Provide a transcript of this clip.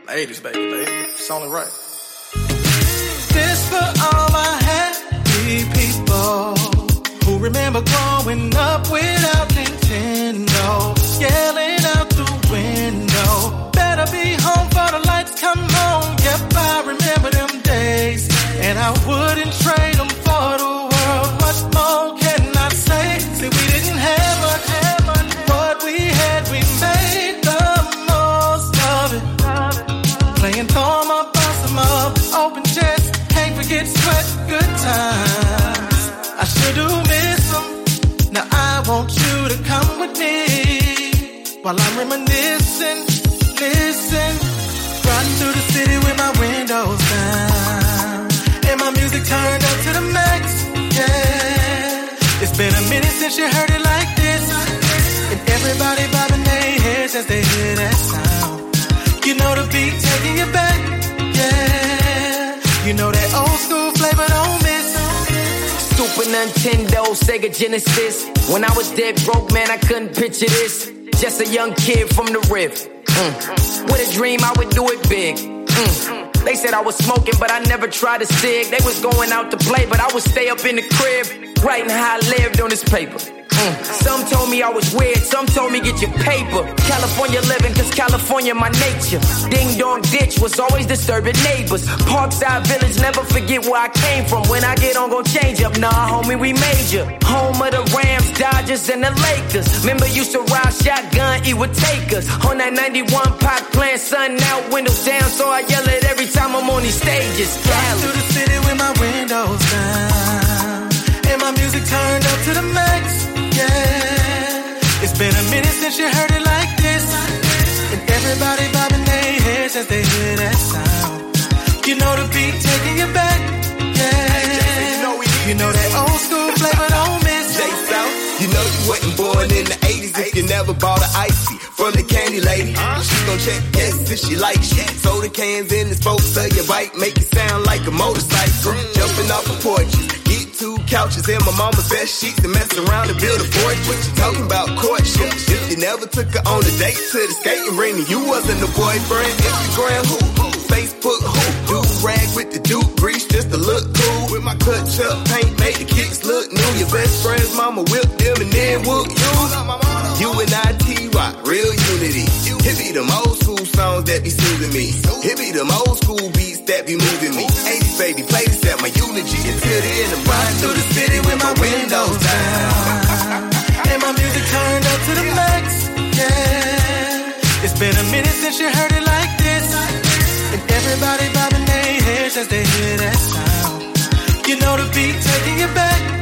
80s, baby. It's only right. This for all my happy people who remember growing up without Nintendo, yelling out the window. Better be home for the lights come on. Yep, I remember them days, and I wouldn't trade them for the world. What more can I say? See, we didn't have much. What we had, we made the most of it. Playing Thorn up, boss 'em up, open chest, can't forget sweat, good times. I sure do miss them. Now I want you to come with me while I'm reminiscing. Listen, riding through the city with my windows down and my music turned up to the max. Yeah, it's been a minute since you heard it like this, and everybody bobbing their heads as they hear that sound. You know the beat taking you back. Yeah, you know that old school flavor don't miss. Super Nintendo, Sega Genesis. When I was dead broke, man, I couldn't picture this. Just a young kid from the Rift. With a dream, I would do it big. They said I was smoking, but I never tried a cig. They was going out to play, but I would stay up in the crib, writing how I lived on this paper. Some told me I was weird, some told me get your paper. California living, cause California my nature. Ding dong ditch was always disturbing neighbors. Parkside Village, never forget where I came from. When I get on, gon' change up, nah homie, we major. Home of the Rams, Dodgers, and the Lakers. Remember used to ride shotgun, he would take us. On that 91 Pac playing sun out, windows down, so I yell it every time I'm on these stages. Riding through the city with my windows down and my music turned up to the max. Yeah, it's been a minute since you heard it like this, and everybody bobbing their heads as they hear that sound. You know the beat taking you back. Yeah, you know that old school flavor don't miss. J-South, you know you wasn't born in the 80s if you never bought an icy from the candy lady. She gon' check yes if she likes you. Soda cans in the spokes of your bike make it sound like a motorcycle. Jumping off a porch, get 2 couches and my mama's best sheets and mess around and build a fort. What you talking about courtship? If you never took her on a date to the skating ring, you wasn't a boyfriend. Instagram who? Facebook who? Do rag with the Duke grease just to look cool. With my touch up paint made the kicks look new. Your best friend's mama whipped them and then whooped you. You and I T-Rock, real unity. It be them old school songs that be soothing me. It be them old school beats that be moving me. 80s baby, play this at my eulogy. Until the end I'm riding through the city with my windows down and my music turned up to the max. Yeah, it's been a minute since you heard it like this, and everybody bobbing their heads as they hear that sound. You know the beat taking you back.